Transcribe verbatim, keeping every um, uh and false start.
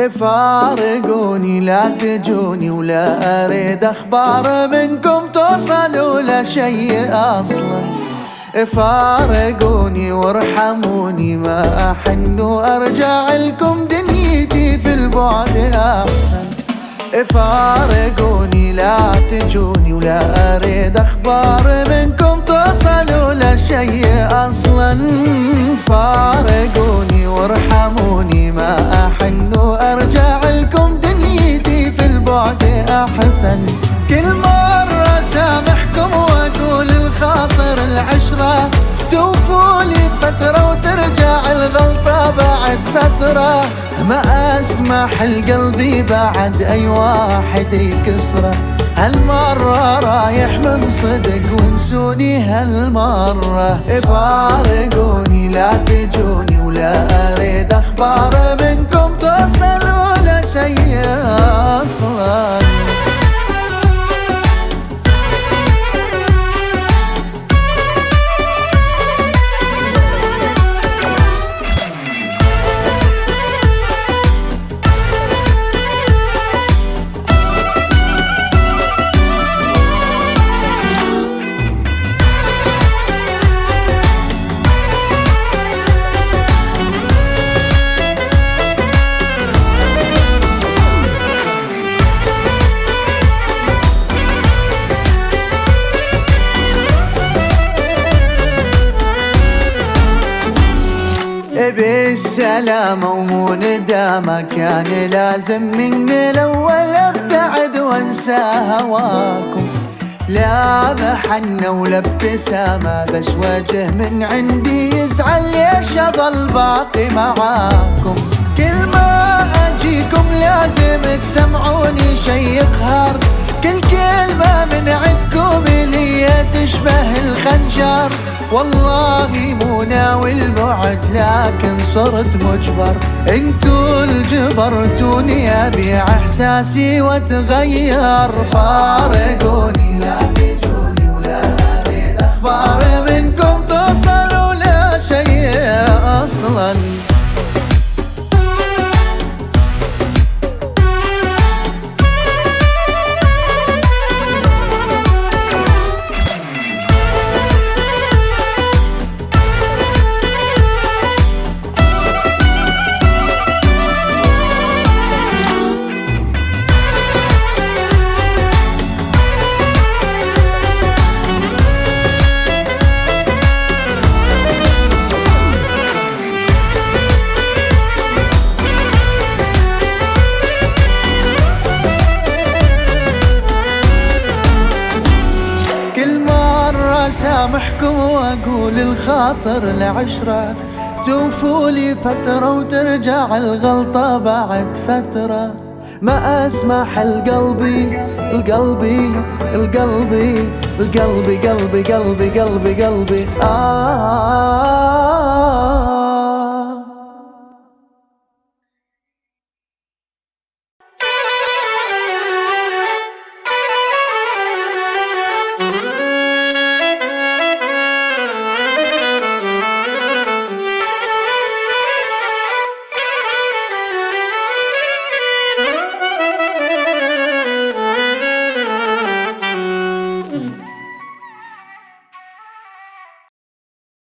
فارقوني لا تجوني ولا أريد أخبار منكم توصلوا لشي أصلا. فارقوني وارحموني ما أحن وأرجع لكم دنيتي في البعد أحسن. فارقوني لا تجوني ولا أريد أخبار منكم توصلوا لشي أصلا. فارقوني وارحموني ما أحن وأرجع لكم دنيتي في البعد أحسن. كل مرة سامحكم وأقول الخاطر العشرة، توفولي فترة وترجع الغلطة بعد فترة. ما أسمح لقلبي بعد أي واحد يكسره، هالمرة رايح من صدق وانسوني هالمرة. فارقوني لا تجوني ولا أريد أخبار منكم توصلوا لشي أصلا. بالسلامة ومو ندامة، كان لازم من الأول أبتعد وانسى هواكم. لا محنة ولا ابتسامة، بس وجه من عندي يزعل ليش أظل باقي معاكم. كل ما أجيكم لازم تسمعوني شي يقهر، كل كلمة من عندكم لي تشبه الخنجر. والله مو ناوي البعد لكن صرت مجبر، انتو الجبرتوني ابيع احساسي واتغير. فارقوني لا تجوني ولا اريد اخبار منكم توصلوا لشي اصلا. سامحكم وأقول الخاطر العشرة، توفولي فترة وترجع الغلطة بعد فترة. ما أسمح لقلبي القلبي القلبي القلبي قلبي قلبي قلبي قلبي آه